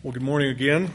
Well, good morning again.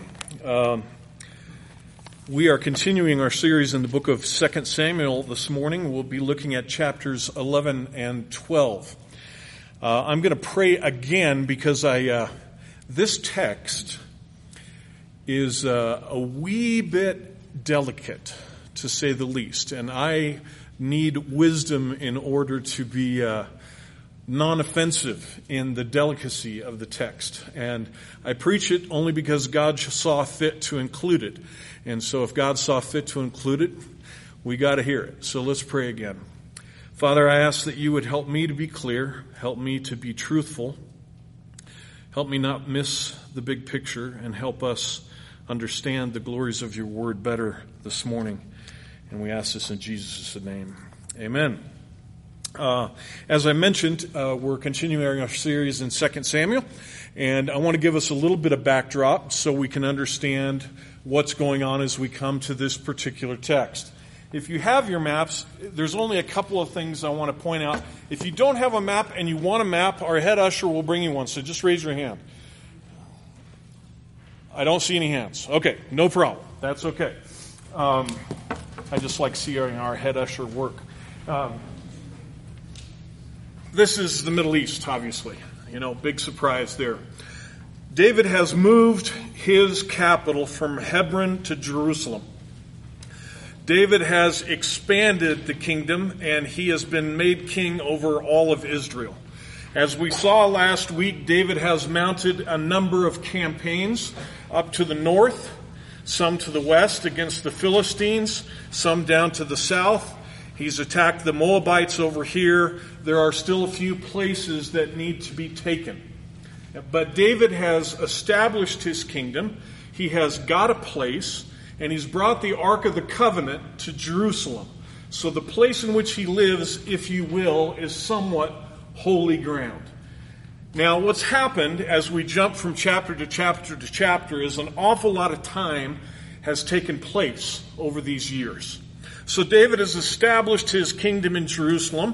We are continuing our series in the book of 2 Samuel this morning. We'll be looking at chapters 11 and 12. I'm going to pray again because this text is a wee bit delicate, to say the least, and I need wisdom in order to be non-offensive in the delicacy of the text. And I preach it only because God saw fit to include it. And so if God saw fit to include it, we got to hear it. So let's pray again. Father, I ask that you would help me to be clear, help me to be truthful, help me not miss the big picture, and help us understand the glories of your word better this morning. And we ask this in Jesus' name. Amen. As I mentioned, we're continuing our series in 2 Samuel, and I want to give us a little bit of backdrop so we can understand what's going on as we come to this particular text. If you have your maps, there's only a couple of things I want to point out. If you don't have a map and you want a map, our head usher will bring you one, so just raise your hand. I don't see any hands. Okay, no problem. That's okay. I just like seeing our head usher work. This is the Middle East, obviously. Big surprise there. David has moved his capital from Hebron to Jerusalem. David has expanded the kingdom, and he has been made king over all of Israel. As we saw last week, David has mounted a number of campaigns up to the north, some to the west against the Philistines, some down to the south. He's attacked the Moabites over here. There are still a few places that need to be taken. But David has established his kingdom. He has got a place, and he's brought the Ark of the Covenant to Jerusalem. So the place in which he lives, if you will, is somewhat holy ground. Now, what's happened as we jump from chapter to chapter to chapter is an awful lot of time has taken place over these years. So David has established his kingdom in Jerusalem,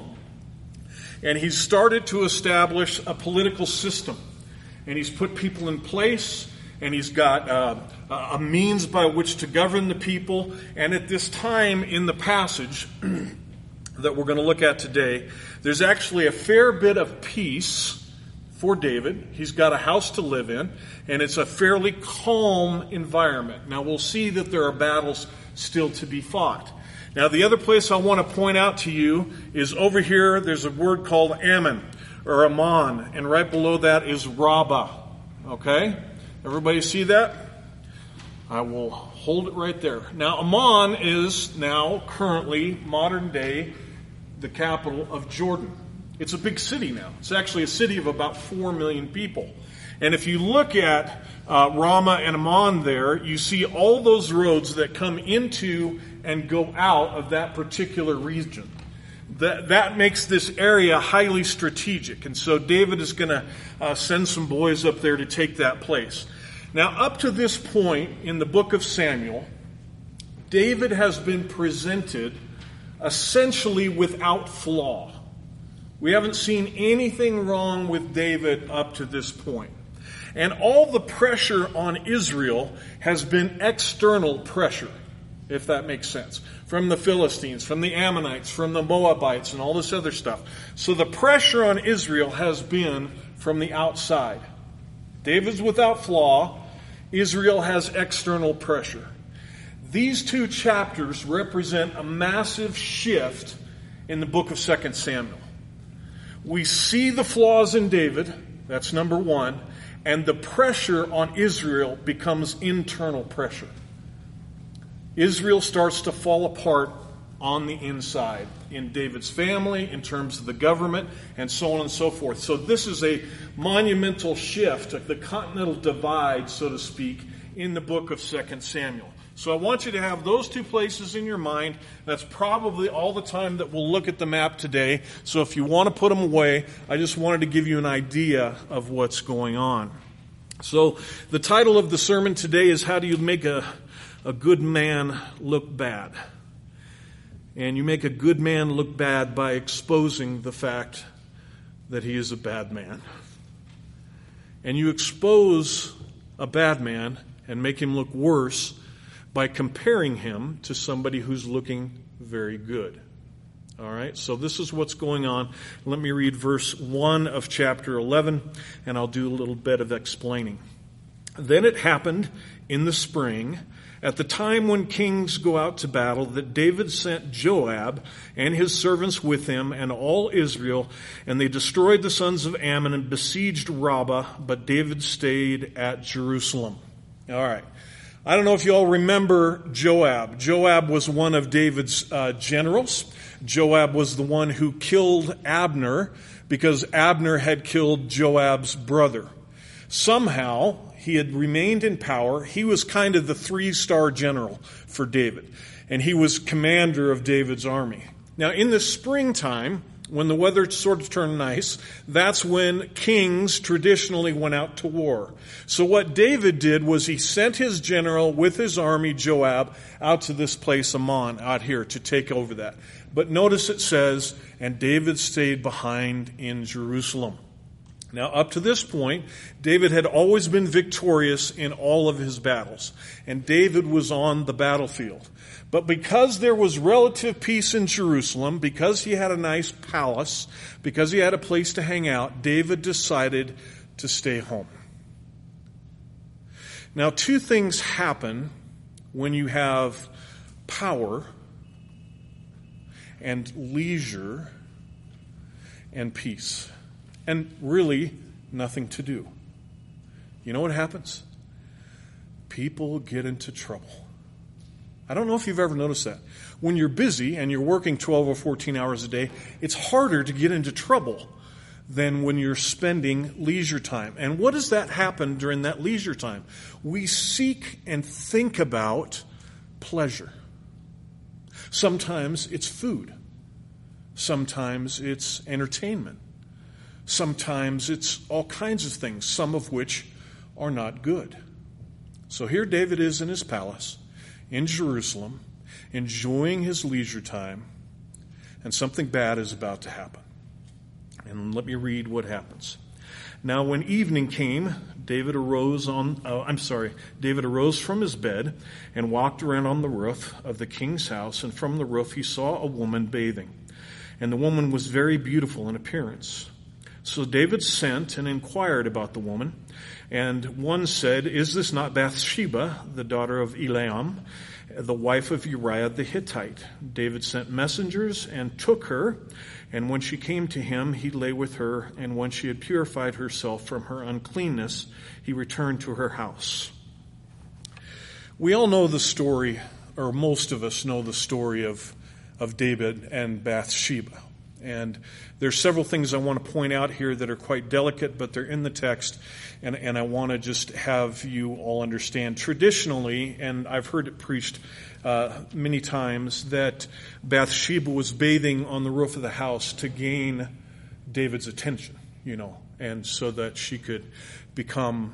and he's started to establish a political system. And he's put people in place, and he's got a means by which to govern the people. And at this time in the passage that we're going to look at today, there's actually a fair bit of peace for David. He's got a house to live in, and it's a fairly calm environment. Now, we'll see that there are battles still to be fought. Now, the other place I want to point out to you is over here, there's a word called Ammon, or Ammon, and right below that is Rabbah. Okay? Everybody see that? I will hold it right there. Now, Ammon is now, currently, modern day, the capital of Jordan. It's a big city now. It's actually a city of about 4 million people. And if you look at Ramah and Ammon there, you see all those roads that come into and go out of that particular region. That makes this area highly strategic. And so David is going to send some boys up there to take that place. Now, up to this point in the book of Samuel, David has been presented essentially without flaw. We haven't seen anything wrong with David up to this point. And all the pressure on Israel has been external pressure, if that makes sense. From the Philistines, from the Ammonites, from the Moabites, and all this other stuff. So the pressure on Israel has been from the outside. David's without flaw. Israel has external pressure. These two chapters represent a massive shift in the book of 2 Samuel. We see the flaws in David. That's number one. And the pressure on Israel becomes internal pressure. Israel starts to fall apart on the inside, in David's family, in terms of the government, and so on and so forth. So this is a monumental shift, the continental divide, so to speak, in the book of 2 Samuel. So I want you to have those two places in your mind. That's probably all the time that we'll look at the map today. So if you want to put them away, I just wanted to give you an idea of what's going on. So the title of the sermon today is How Do You Make a Good Man Look Bad? And you make a good man look bad by exposing the fact that he is a bad man. And you expose a bad man and make him look worse by comparing him to somebody who's looking very good. All right, so this is what's going on. Let me read verse 1 of chapter 11, and I'll do a little bit of explaining. Then it happened in the spring, at the time when kings go out to battle, that David sent Joab and his servants with him and all Israel, and they destroyed the sons of Ammon and besieged Rabbah, but David stayed at Jerusalem. All right. I don't know if you all remember Joab. Joab was one of David's generals. Joab was the one who killed Abner because Abner had killed Joab's brother. Somehow, he had remained in power. He was kind of the 3-star general for David, and he was commander of David's army. Now, in the springtime, when the weather sort of turned nice, that's when kings traditionally went out to war. So what David did was he sent his general with his army, Joab, out to this place, Ammon, out here, to take over that. But notice it says, and David stayed behind in Jerusalem. Now, up to this point, David had always been victorious in all of his battles, and David was on the battlefield. But because there was relative peace in Jerusalem, because he had a nice palace, because he had a place to hang out, David decided to stay home. Now, 2 things happen when you have power and leisure and peace, and really nothing to do. You know what happens? People get into trouble. I don't know if you've ever noticed that. When you're busy and you're working 12 or 14 hours a day, it's harder to get into trouble than when you're spending leisure time. And what does that happen during that leisure time? We seek and think about pleasure. Sometimes it's food. Sometimes it's entertainment. Sometimes it's all kinds of things, some of which are not good. So here David is in his palace in Jerusalem, enjoying his leisure time, and something bad is about to happen. And let me read what happens. Now when evening came, David arose from his bed and walked around on the roof of the king's house, and from the roof he saw a woman bathing. And the woman was very beautiful in appearance. So David sent and inquired about the woman, and one said, "Is this not Bathsheba, the daughter of Eliam, the wife of Uriah the Hittite?" David sent messengers and took her, and when she came to him, he lay with her, and when she had purified herself from her uncleanness, he returned to her house. We all know the story, or most of us know the story of David and Bathsheba. And there's several things I want to point out here that are quite delicate, but they're in the text, and I want to just have you all understand. Traditionally, and I've heard it preached many times, that Bathsheba was bathing on the roof of the house to gain David's attention, and so that she could become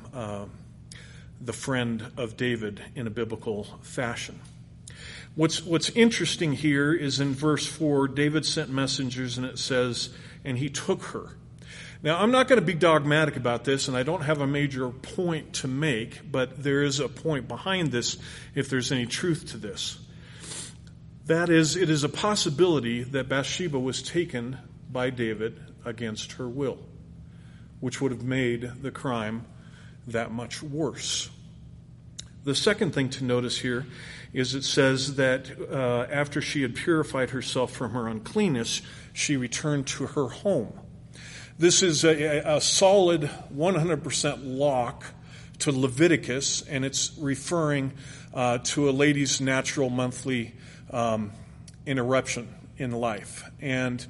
the friend of David in a biblical fashion. What's interesting here is in verse 4, David sent messengers, and it says, and he took her. Now, I'm not going to be dogmatic about this, and I don't have a major point to make, but there is a point behind this if there's any truth to this. That is, it is a possibility that Bathsheba was taken by David against her will, which would have made the crime that much worse. The second thing to notice here is it says that after she had purified herself from her uncleanness, she returned to her home. This is a solid 100% lock to Leviticus, and it's referring to a lady's natural monthly interruption in life. And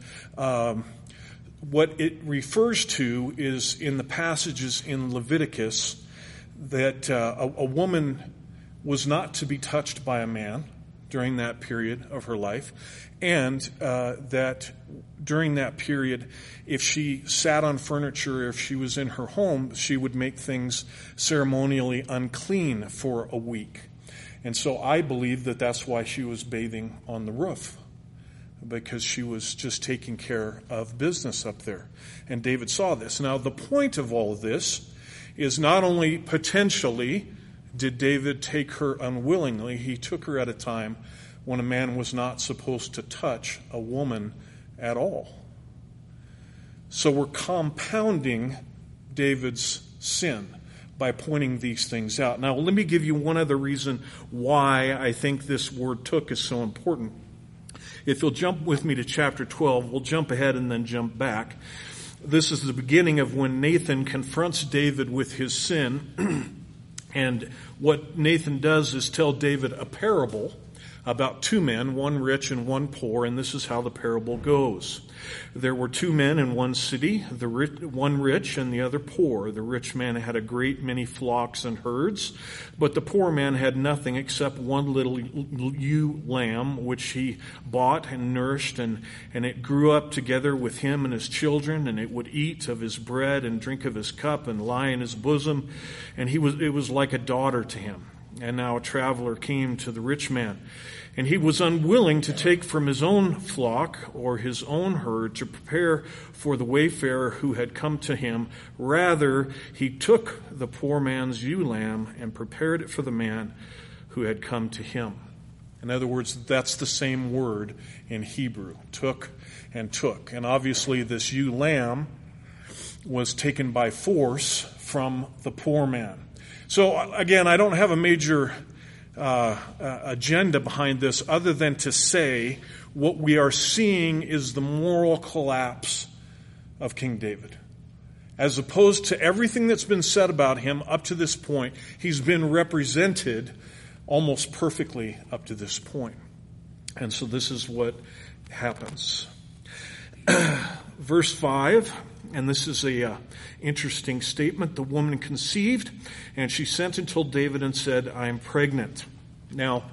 what it refers to is in the passages in Leviticus that a woman was not to be touched by a man during that period of her life, and that during that period, if she sat on furniture, or if she was in her home, she would make things ceremonially unclean for a week. And so I believe that that's why she was bathing on the roof, because she was just taking care of business up there. And David saw this. Now, the point of all of this is not only potentially did David take her unwillingly, he took her at a time when a man was not supposed to touch a woman at all. So we're compounding David's sin by pointing these things out. Now, let me give you one other reason why I think this word took is so important. If you'll jump with me to chapter 12, we'll jump ahead and then jump back. This is the beginning of when Nathan confronts David with his sin. And what Nathan does is tell David a parable about two men, one rich and one poor, and this is how the parable goes. There were two men in one city, one rich and the other poor. The rich man had a great many flocks and herds, but the poor man had nothing except one little ewe lamb, which he bought and nourished, and it grew up together with him and his children, and it would eat of his bread and drink of his cup and lie in his bosom, and it was like a daughter to him. And now a traveler came to the rich man, and he was unwilling to take from his own flock or his own herd to prepare for the wayfarer who had come to him. Rather, he took the poor man's ewe lamb and prepared it for the man who had come to him. In other words, that's the same word in Hebrew, took and took. And obviously this ewe lamb was taken by force from the poor man. So again, I don't have a major agenda behind this other than to say what we are seeing is the moral collapse of King David. As opposed to everything that's been said about him up to this point, he's been represented almost perfectly up to this point. And so this is what happens. Verse 5. And this is a interesting statement. The woman conceived, and she sent and told David and said, I am pregnant. Now,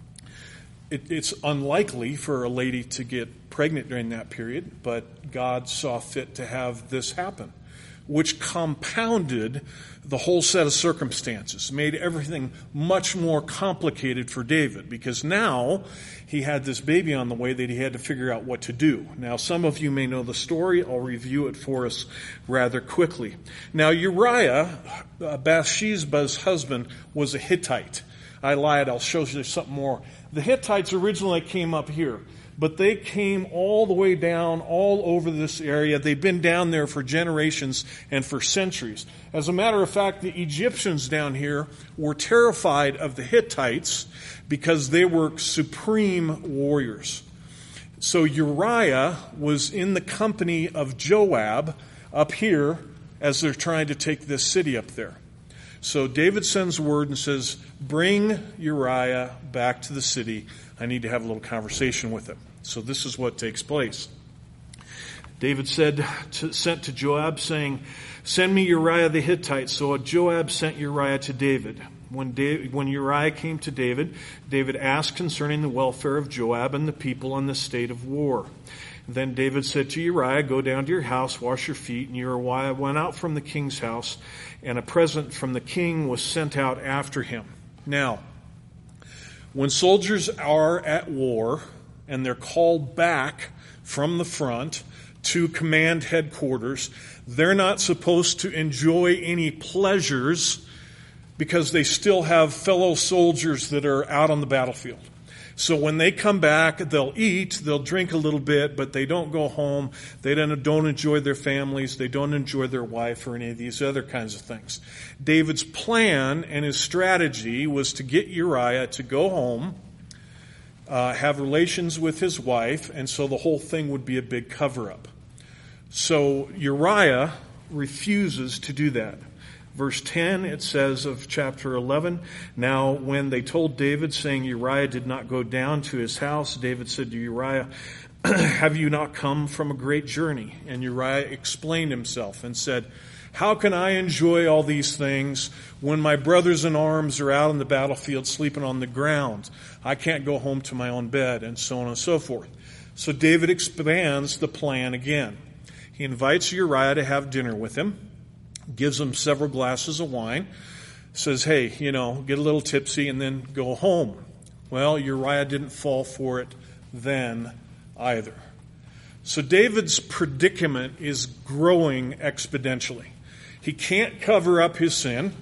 it's unlikely for a lady to get pregnant during that period, but God saw fit to have this happen, which compounded the whole set of circumstances, made everything much more complicated for David, because now he had this baby on the way that he had to figure out what to do. Now, some of you may know the story. I'll review it for us rather quickly. Now, Uriah, Bathsheba's husband, was a Hittite. I lied. I'll show you something more. The Hittites originally came up here, but they came all the way down all over this area. They've been down there for generations and for centuries. As a matter of fact, the Egyptians down here were terrified of the Hittites because they were supreme warriors. So Uriah was in the company of Joab up here as they're trying to take this city up there. So David sends word and says, bring Uriah back to the city. I need to have a little conversation with him. So this is what takes place. David sent to Joab, saying, send me Uriah the Hittite. So Joab sent Uriah to David. When Uriah came to David, David asked concerning the welfare of Joab and the people in the state of war. Then David said to Uriah, go down to your house, wash your feet. And Uriah went out from the king's house, and a present from the king was sent out after him. Now, when soldiers are at war and they're called back from the front to command headquarters, they're not supposed to enjoy any pleasures because they still have fellow soldiers that are out on the battlefield. So when they come back, they'll eat, they'll drink a little bit, but they don't go home. They don't enjoy their families. They don't enjoy their wife or any of these other kinds of things. David's plan and his strategy was to get Uriah to go home, have relations with his wife, and so the whole thing would be a big cover-up. So Uriah refuses to do that. Verse 10, it says of chapter 11, now when they told David, saying Uriah did not go down to his house, David said to Uriah, have you not come from a great journey? And Uriah explained himself and said, how can I enjoy all these things when my brothers in arms are out on the battlefield sleeping on the ground? I can't go home to my own bed, and so on and so forth. So David expands the plan again. He invites Uriah to have dinner with him, gives him several glasses of wine, says, hey, get a little tipsy and then go home. Well, Uriah didn't fall for it then either. So David's predicament is growing exponentially. He can't cover up his sin.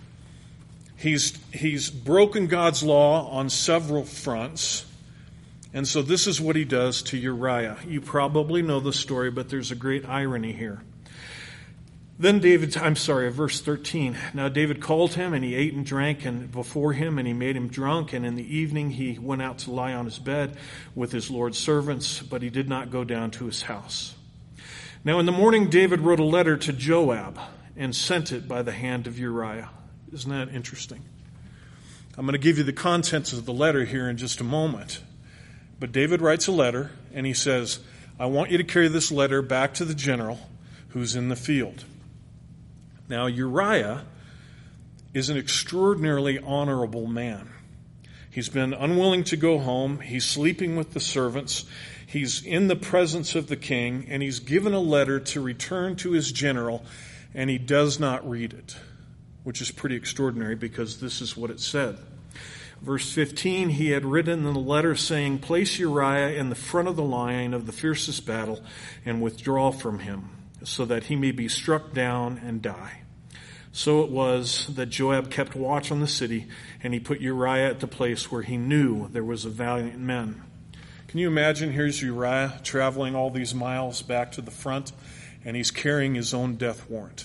He's broken God's law on several fronts. And so this is what he does to Uriah. You probably know the story, but there's a great irony here. Then verse 13. Now David called him, and he ate and drank before him, and he made him drunk. And in the evening he went out to lie on his bed with his Lord's servants, but he did not go down to his house. Now in the morning David wrote a letter to Joab and sent it by the hand of Uriah. Isn't that interesting? I'm going to give you the contents of the letter here in just a moment. But David writes a letter, and he says, I want you to carry this letter back to the general who's in the field. Now, Uriah is an extraordinarily honorable man. He's been unwilling to go home. He's sleeping with the servants. He's in the presence of the king, and he's given a letter to return to his general, and he does not read it, which is pretty extraordinary because this is what it said. Verse 15, he had written in the letter saying, place Uriah in the front of the line of the fiercest battle and withdraw from him, so that he may be struck down and die. So it was that Joab kept watch on the city, and he put Uriah at the place where he knew there was a valiant man. Can you imagine? Here's Uriah traveling all these miles back to the front, and he's carrying his own death warrant.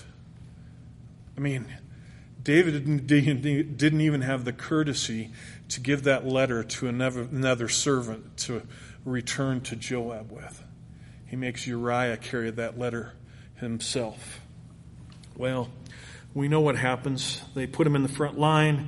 I mean, David didn't even have the courtesy to give that letter to another servant to return to Joab with. He makes Uriah carry that letter himself. Well, we know what happens. They put him in the front line,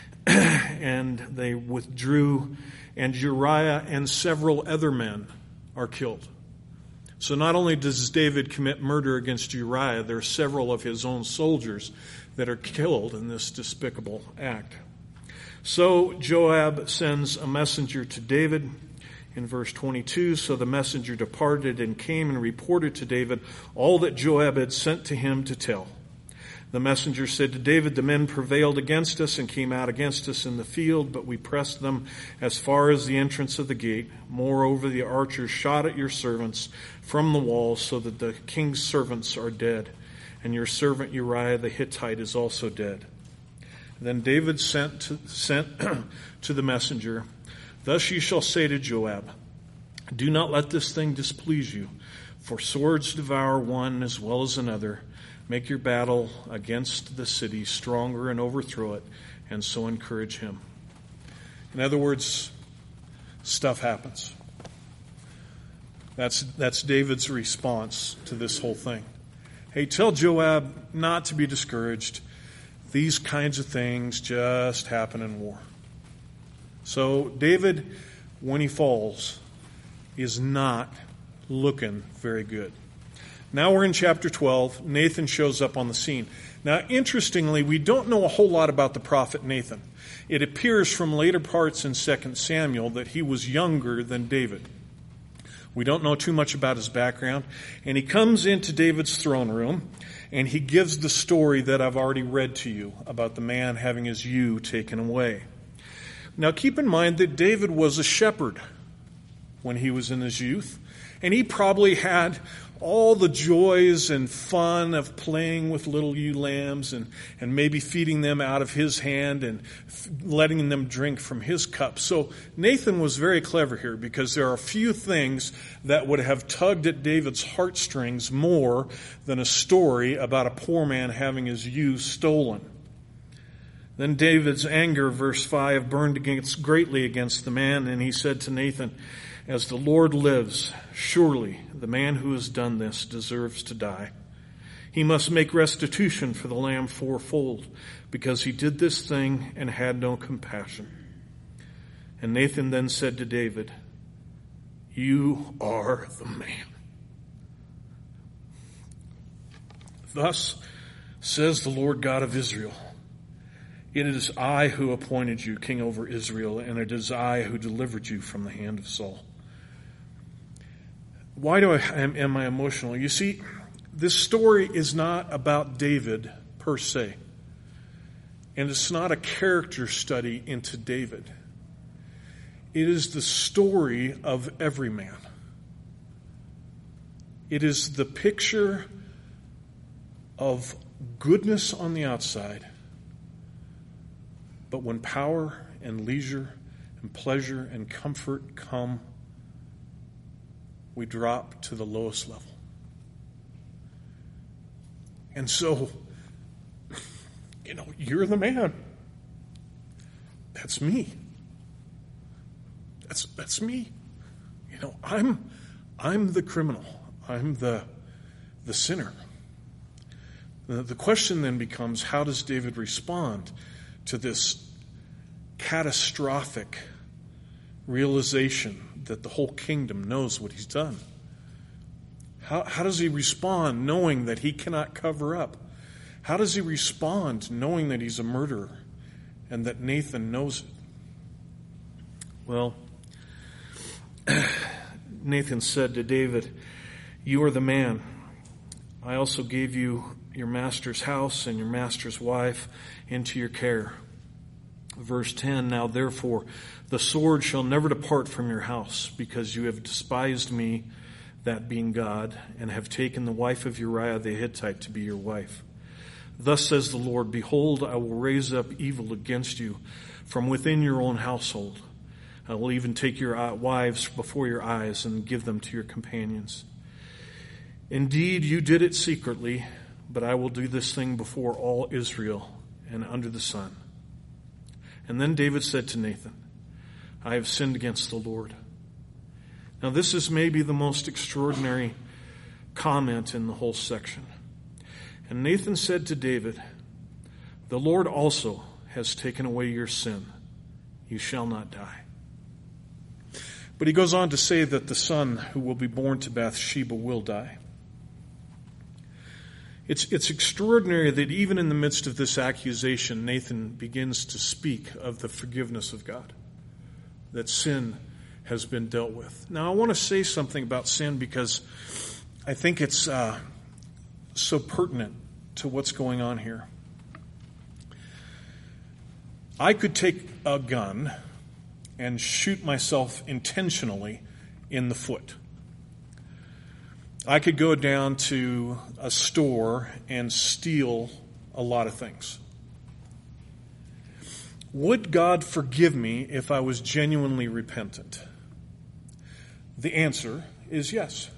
and they withdrew, and Uriah and several other men are killed. So not only does David commit murder against Uriah, there are several of his own soldiers that are killed in this despicable act. So Joab sends a messenger to David in verse 22. So the messenger departed and came and reported to David all that Joab had sent to him to tell. The messenger said to David, the men prevailed against us and came out against us in the field, but we pressed them as far as the entrance of the gate. Moreover, the archers shot at your servants from the walls, so that the king's servants are dead, and your servant Uriah the Hittite is also dead. Then David sent to the messenger, thus you shall say to Joab, do not let this thing displease you, for swords devour one as well as another. Make your battle against the city stronger and overthrow it, and so encourage him. In other words, stuff happens. That's David's response to this whole thing. Hey, tell Joab not to be discouraged. These kinds of things just happen in war. So David, when he falls, is not looking very good. Now we're in chapter 12. Nathan shows up on the scene. Now, interestingly, we don't know a whole lot about the prophet Nathan. It appears from later parts in 2 Samuel that he was younger than David. We don't know too much about his background. And he comes into David's throne room, and he gives the story that I've already read to you about the man having his ewe taken away. Now, keep in mind that David was a shepherd when he was in his youth, and he probably had all the joys and fun of playing with little ewe lambs and maybe feeding them out of his hand and letting them drink from his cup. So Nathan was very clever here, because there are a few things that would have tugged at David's heartstrings more than a story about a poor man having his ewe stolen. Then David's anger, verse 5, burned greatly against the man, and he said to Nathan, as the Lord lives, surely the man who has done this deserves to die. He must make restitution for the lamb fourfold, because he did this thing and had no compassion. And Nathan then said to David, you are the man. Thus says the Lord God of Israel, it is I who appointed you king over Israel, and it is I who delivered you from the hand of Saul. Why am I emotional? You see, this story is not about David per se. And it's not a character study into David. It is the story of every man. It is the picture of goodness on the outside, but when power and leisure and pleasure and comfort come, we drop to the lowest level. And so, you're the man. That's me. That's me. I'm the criminal. I'm the sinner. The question then becomes, how does David respond to this catastrophic realization that the whole kingdom knows what he's done? How does he respond knowing that he cannot cover up? How does he respond knowing that he's a murderer and that Nathan knows it? Well, Nathan said to David, "You are the man. I also gave you your master's house and your master's wife into your care." Verse 10, "Now therefore the sword shall never depart from your house, because you have despised me, that being God, and have taken the wife of Uriah the Hittite to be your wife. Thus says the Lord, behold, I will raise up evil against you from within your own household. I will even take your wives before your eyes and give them to your companions. Indeed, you did it secretly, but I will do this thing before all Israel and under the sun." And then David said to Nathan, "I have sinned against the Lord." Now this is maybe the most extraordinary comment in the whole section. And Nathan said to David, "The Lord also has taken away your sin. You shall not die." But he goes on to say that the son who will be born to Bathsheba will die. It's extraordinary that even in the midst of this accusation, Nathan begins to speak of the forgiveness of God, that sin has been dealt with. Now, I want to say something about sin because I think it's so pertinent to what's going on here. I could take a gun and shoot myself intentionally in the foot. I could go down to a store and steal a lot of things. Would God forgive me if I was genuinely repentant? The answer is yes.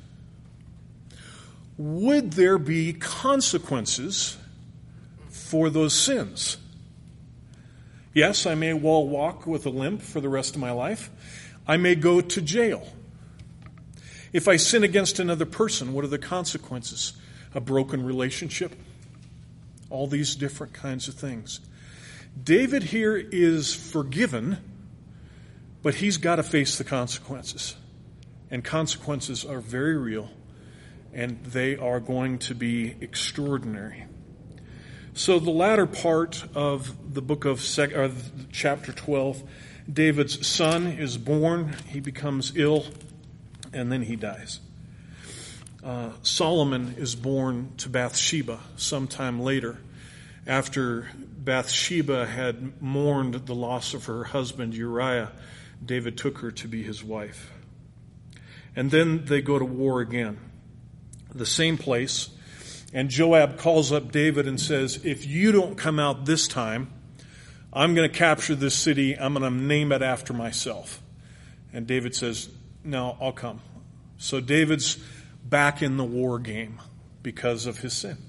Would there be consequences for those sins? Yes, I may well walk with a limp for the rest of my life. I may go to jail. If I sin against another person, what are the consequences? A broken relationship? All these different kinds of things. David here is forgiven, but he's got to face the consequences. And consequences are very real, and they are going to be extraordinary. So the latter part of the book of chapter 12, David's son is born, he becomes ill, and then he dies. Solomon is born to Bathsheba sometime later, after Bathsheba had mourned the loss of her husband Uriah. David took her to be his wife. And then they go to war again, the same place. And Joab calls up David and says, "If you don't come out this time, I'm going to capture this city. I'm going to name it after myself." And David says, "No, I'll come." So David's back in the war game because of his sin.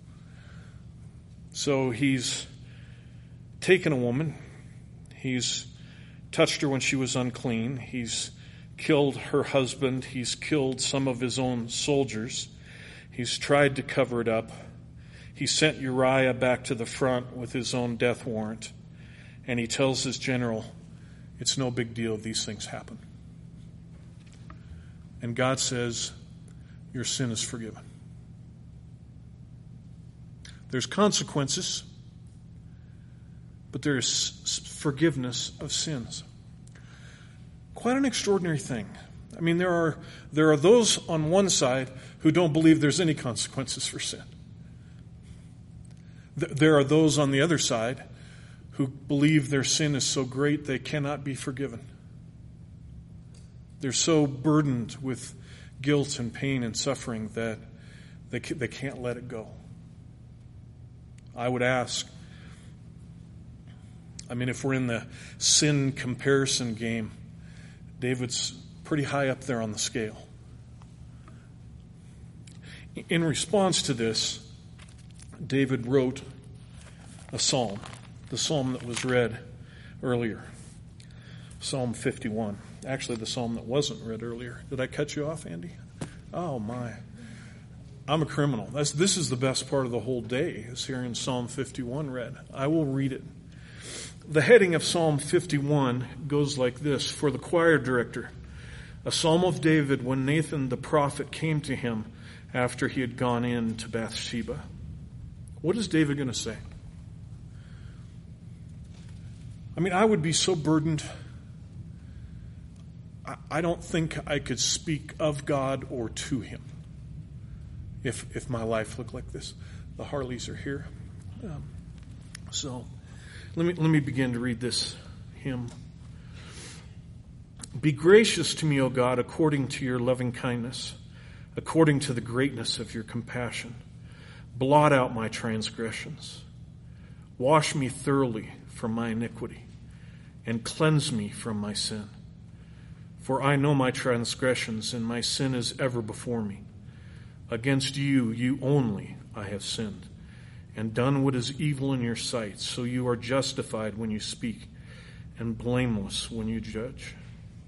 So he's taken a woman. He's touched her when she was unclean. He's killed her husband. He's killed some of his own soldiers. He's tried to cover it up. He sent Uriah back to the front with his own death warrant. And he tells his general, "It's no big deal. These things happen." And God says, "Your sin is forgiven." There's consequences, but there is forgiveness of sins. Quite an extraordinary thing. I mean, there are those on one side who don't believe there's any consequences for sin. There are those on the other side who believe their sin is so great they cannot be forgiven. They're so burdened with guilt and pain and suffering that they can't let it go. I would ask, if we're in the sin comparison game, David's pretty high up there on the scale. In response to this, David wrote a psalm, the psalm that was read earlier, Psalm 51. Actually, the psalm that wasn't read earlier. Did I cut you off, Andy? Oh, my. I'm a criminal. This is the best part of the whole day, is hearing Psalm 51 read. I will read it. The heading of Psalm 51 goes like this: for the choir director, a psalm of David when Nathan the prophet came to him after he had gone in to Bathsheba. What is David going to say? I would be so burdened. I don't think I could speak of God or to him if my life looked like this. The Harleys are here. So let me begin to read this hymn. Be gracious to me, O God, according to your loving kindness, according to the greatness of your compassion. Blot out my transgressions. Wash me thoroughly from my iniquity, and cleanse me from my sin. For I know my transgressions, and my sin is ever before me. Against you, you only, I have sinned, and done what is evil in your sight, so you are justified when you speak, and blameless when you judge.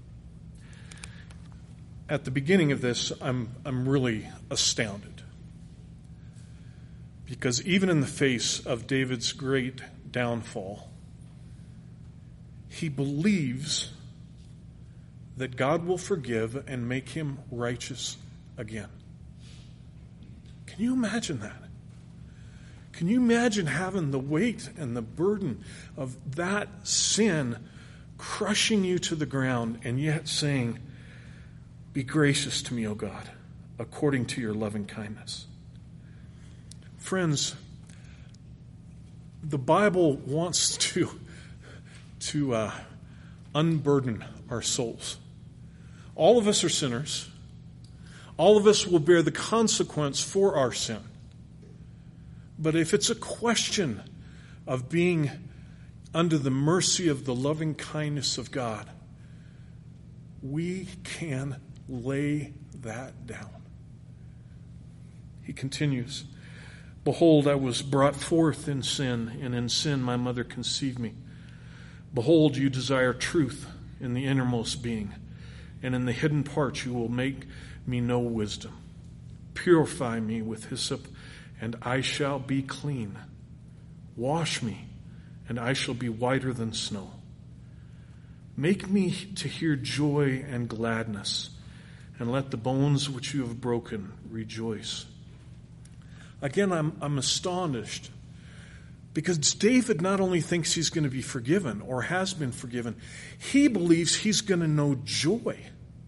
At the beginning of this, I'm really astounded. Because even in the face of David's great downfall, he believes that God will forgive and make him righteous again. Can you imagine that? Can you imagine having the weight and the burden of that sin crushing you to the ground and yet saying, be gracious to me, O God, according to your loving kindness? Friends, the Bible wants to unburden our souls. All of us are sinners. All of us will bear the consequence for our sin. But if it's a question of being under the mercy of the loving kindness of God, we can lay that down. He continues, behold, I was brought forth in sin, and in sin my mother conceived me. Behold, you desire truth in the innermost being, and in the hidden parts you will make me know wisdom. Purify me with hyssop, and I shall be clean. Wash me, and I shall be whiter than snow. Make me to hear joy and gladness, and let the bones which you have broken rejoice. Again, I'm astonished, because David not only thinks he's going to be forgiven or has been forgiven, he believes he's going to know joy.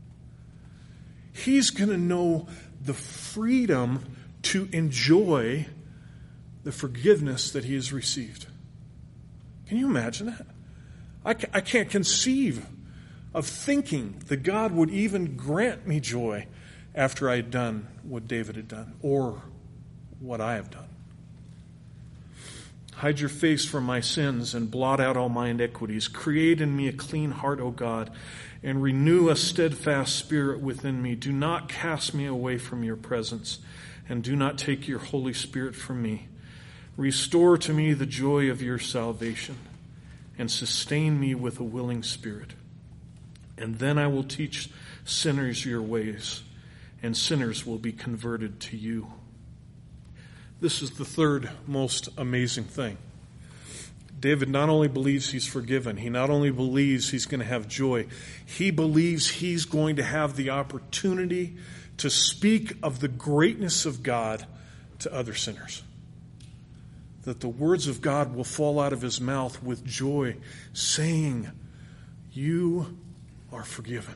He's going to know the freedom to enjoy the forgiveness that he has received. Can you imagine that? I can't conceive of thinking that God would even grant me joy after I had done what David had done or what I have done. Hide your face from my sins and blot out all my iniquities. Create in me a clean heart, O God, and renew a steadfast spirit within me. Do not cast me away from your presence, and do not take your Holy Spirit from me. Restore to me the joy of your salvation, and sustain me with a willing spirit. And then I will teach sinners your ways, and sinners will be converted to you. This is the third most amazing thing. David not only believes he's forgiven, he not only believes he's going to have joy, he believes he's going to have the opportunity to speak of the greatness of God to other sinners. That the words of God will fall out of his mouth with joy, saying, you are forgiven.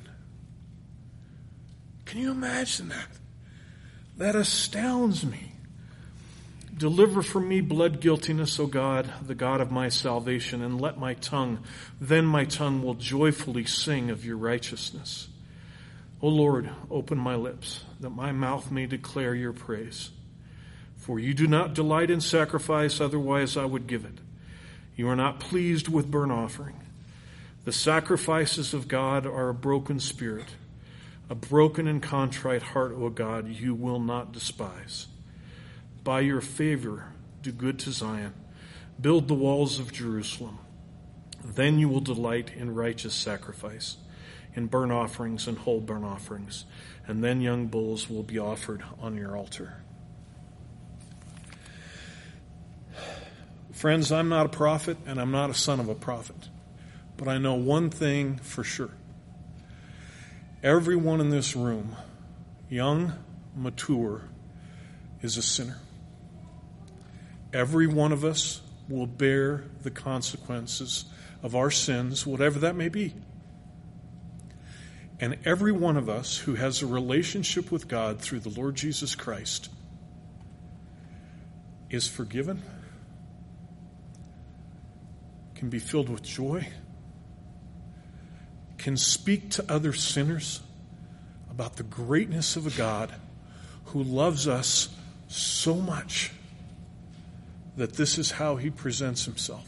Can you imagine that? That astounds me. Deliver from me blood guiltiness, O God, the God of my salvation, and let my tongue will joyfully sing of your righteousness. O Lord, open my lips, that my mouth may declare your praise. For you do not delight in sacrifice, otherwise I would give it. You are not pleased with burnt offering. The sacrifices of God are a broken spirit, a broken and contrite heart, O God, you will not despise. By your favor, do good to Zion. Build the walls of Jerusalem. Then you will delight in righteous sacrifice, in burnt offerings and whole burnt offerings, and then young bulls will be offered on your altar. Friends, I'm not a prophet and I'm not a son of a prophet, but I know one thing for sure. Everyone in this room, young, mature, is a sinner. Every one of us will bear the consequences of our sins, whatever that may be. And every one of us who has a relationship with God through the Lord Jesus Christ is forgiven, can be filled with joy, can speak to other sinners about the greatness of a God who loves us so much that this is how he presents himself.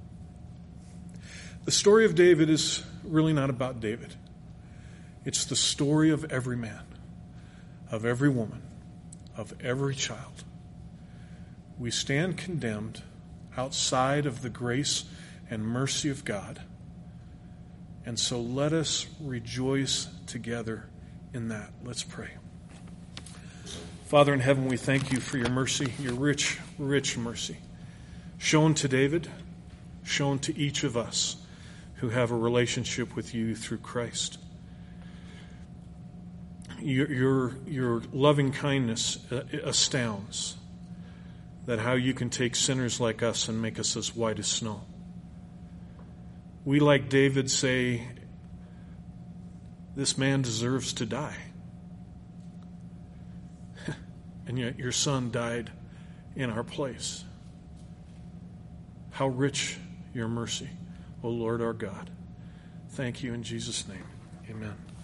The story of David is really not about David. It's the story of every man, of every woman, of every child. We stand condemned outside of the grace and mercy of God. And so let us rejoice together in that. Let's pray. Father in heaven, we thank you for your mercy, your rich, rich mercy, shown to David, shown to each of us who have a relationship with you through Christ. Your loving kindness astounds, that how you can take sinners like us and make us as white as snow. We, like David, say, this man deserves to die. And yet your son died in our place. How rich your mercy, O Lord our God. Thank you in Jesus' name. Amen.